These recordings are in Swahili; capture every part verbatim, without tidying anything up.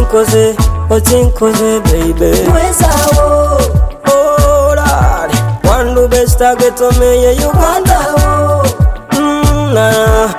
Otinkoze, otinkoze baby. Mwezawo. Oh Lord, wandu besta geto meye Uganda. Mm, nah.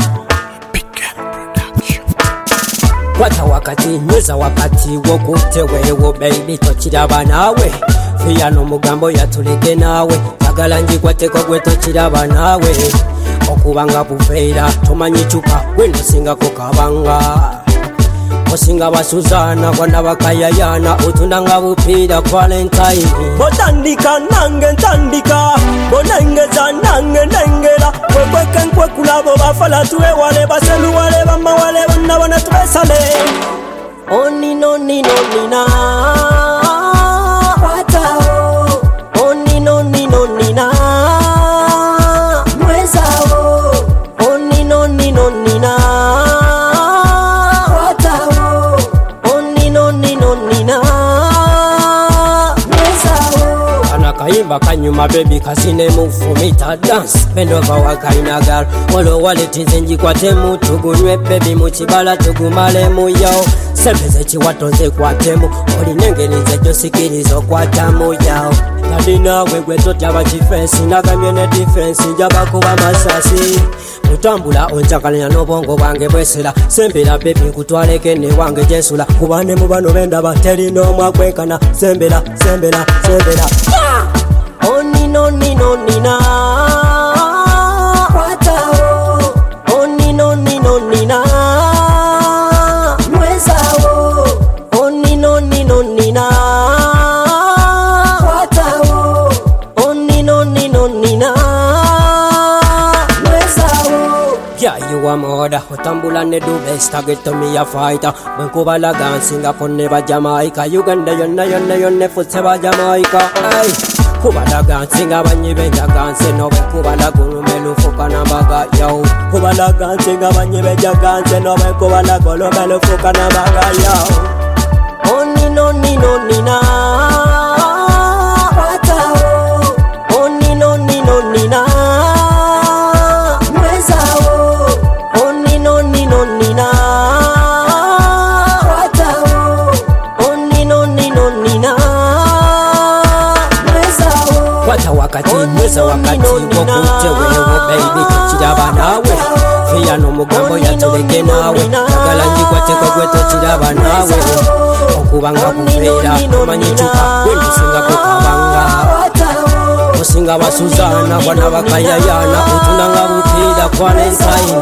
Wata wakati nyeza wakati wokute wewo baby tochiraba nawe Fia no mugambo yatuleke nawe Tagala njikwateko gwe tochiraba nawe Okubanga bufeira tomanyi chupa wendo singa kokabanga Osinga basuzana wana bakayayana utundanga bupira Valentine Botandika nange ntandika Bonengeza nange nengera Kweke nkwe kulabo bafala tuwe wale baselu wale bama wale wana wana tuwesale Oni no ni no ni na Watao. Oni no ni no ni na Mwezawo. Oni no ni no ni na Watao. Oni no ni no ni na Mwezawo. Anakaimba kanyuma baby kasine mufumita dance Bend over wakaina girl Walo wale tizenji kwa temu Tugunywe baby muchibala tugumale muyo Sebeze chiwatonze kwa temu Oli nengenize josikirizo kwa tamu yao Nadina wegwe totya bachifensi Nagamye ne defense Njaba kuba masasi Mutambula onjakalenya n'obwongo bwange bwesera Sembera baby kutwaleke ne wange jesula Kubane mubano benda bateri n'omwa kwekana Sembera, sembera, sembera Oni no ni no ni na Watao. Oni no ni no ni na Mwezawo. Oni no ni no ni na Watao. Oni no ni no ni na Mwezawo. Yeah, you are mother. Otambula ne do best. Target to me a fighter. Vancouver, Ghana, Singapore, never Jamaica. Uganda, yonna yonna yonna fotseba Jamaica. Ay, Kuba Ghana, Singapore, never Ghana. No Vancouver, Ghana, melu foka na baga yo. Kuba Ghana, Singapore, never Ghana. No Vancouver, Ghana, melu foka na baga yo. Oni no ni no ni na. Watao. Oni no ni no ni na. Mwezawo. Oni no ni no ni na. Watao. Oni no ni no ni na. Mwezawo. Wata wakati mweza wakati wokute wewo baby tochiraba nawe Fia no mugambo yatuleke nawe Tagala njikwateko gwe tochiraba nawe Okubanga bufeira tomanyi chupa wendo singa kokabanga Watao. Osinga basuzana wana bakayayana utundanga bupira Valentine